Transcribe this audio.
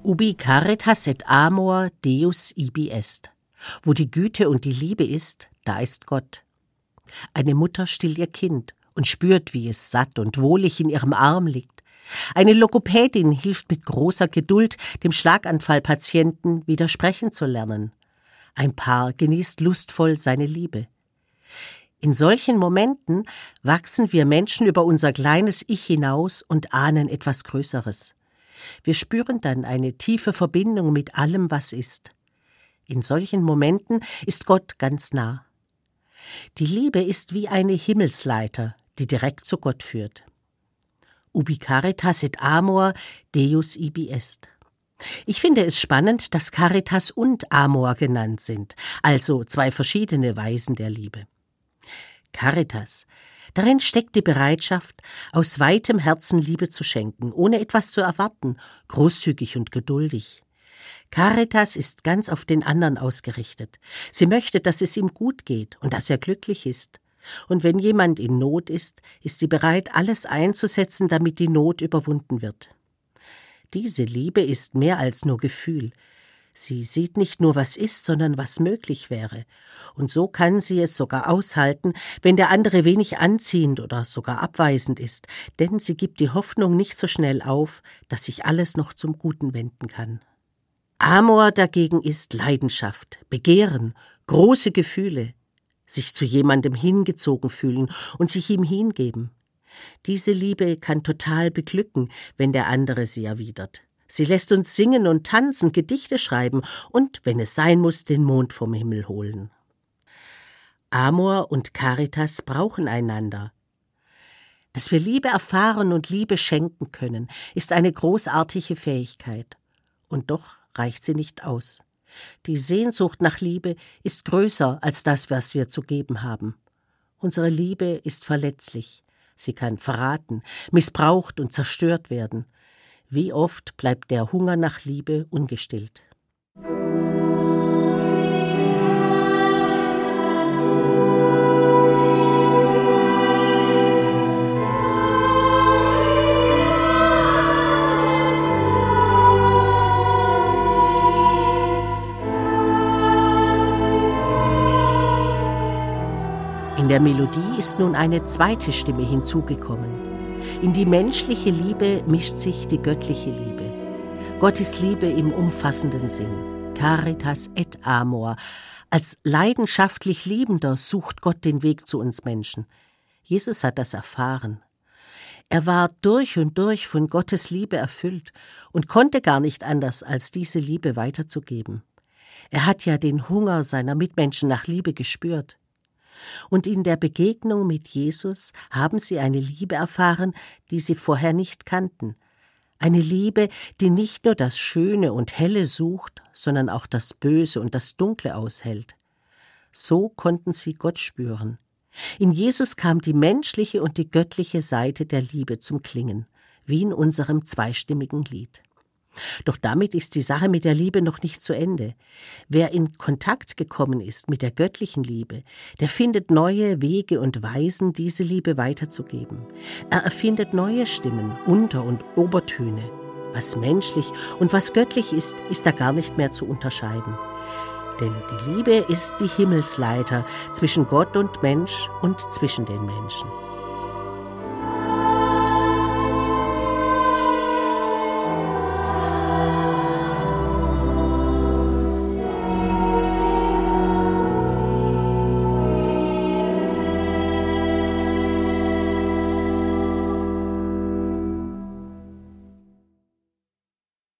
Ubi caritas et amor Deus ibi est. Wo die Güte und die Liebe ist, da ist Gott. Eine Mutter stillt ihr Kind und spürt, wie es satt und wohlig in ihrem Arm liegt. Eine Logopädin hilft mit großer Geduld, dem Schlaganfallpatienten wieder sprechen zu lernen. Ein Paar genießt lustvoll seine Liebe. In solchen Momenten wachsen wir Menschen über unser kleines Ich hinaus und ahnen etwas Größeres. Wir spüren dann eine tiefe Verbindung mit allem, was ist. In solchen Momenten ist Gott ganz nah. Die Liebe ist wie eine Himmelsleiter, die direkt zu Gott führt. Ubi caritas et amor Deus ibi est. Ich finde es spannend, dass Caritas und Amor genannt sind, also zwei verschiedene Weisen der Liebe. Caritas, darin steckt die Bereitschaft, aus weitem Herzen Liebe zu schenken, ohne etwas zu erwarten, großzügig und geduldig. Caritas ist ganz auf den anderen ausgerichtet. Sie möchte, dass es ihm gut geht und dass er glücklich ist. Und wenn jemand in Not ist sie bereit, alles einzusetzen, damit die Not überwunden wird. Diese Liebe ist mehr als nur Gefühl. Sie sieht nicht nur, was ist, sondern was möglich wäre. Und so kann sie es sogar aushalten, wenn der andere wenig anziehend oder sogar abweisend ist, denn sie gibt die Hoffnung nicht so schnell auf, dass sich alles noch zum Guten wenden kann. Amor dagegen ist Leidenschaft, Begehren, große Gefühle, sich zu jemandem hingezogen fühlen und sich ihm hingeben. Diese Liebe kann total beglücken, wenn der andere sie erwidert. Sie lässt uns singen und tanzen, Gedichte schreiben und, wenn es sein muss, den Mond vom Himmel holen. Amor und Caritas brauchen einander. Dass wir Liebe erfahren und Liebe schenken können, ist eine großartige Fähigkeit. Und doch reicht sie nicht aus. Die Sehnsucht nach Liebe ist größer als das, was wir zu geben haben. Unsere Liebe ist verletzlich. Sie kann verraten, missbraucht und zerstört werden. Wie oft bleibt der Hunger nach Liebe ungestillt. In der Melodie ist nun eine zweite Stimme hinzugekommen. In die menschliche Liebe mischt sich die göttliche Liebe. Gottes Liebe im umfassenden Sinn. Caritas et amor. Als leidenschaftlich Liebender sucht Gott den Weg zu uns Menschen. Jesus hat das erfahren. Er war durch und durch von Gottes Liebe erfüllt und konnte gar nicht anders, als diese Liebe weiterzugeben. Er hat ja den Hunger seiner Mitmenschen nach Liebe gespürt. Und in der Begegnung mit Jesus haben sie eine Liebe erfahren, die sie vorher nicht kannten. Eine Liebe, die nicht nur das Schöne und Helle sucht, sondern auch das Böse und das Dunkle aushält. So konnten sie Gott spüren. In Jesus kam die menschliche und die göttliche Seite der Liebe zum Klingen, wie in unserem zweistimmigen Lied. Doch damit ist die Sache mit der Liebe noch nicht zu Ende. Wer in Kontakt gekommen ist mit der göttlichen Liebe, der findet neue Wege und Weisen, diese Liebe weiterzugeben. Er erfindet neue Stimmen, Unter- und Obertöne. Was menschlich und was göttlich ist, ist da gar nicht mehr zu unterscheiden. Denn die Liebe ist die Himmelsleiter zwischen Gott und Mensch und zwischen den Menschen.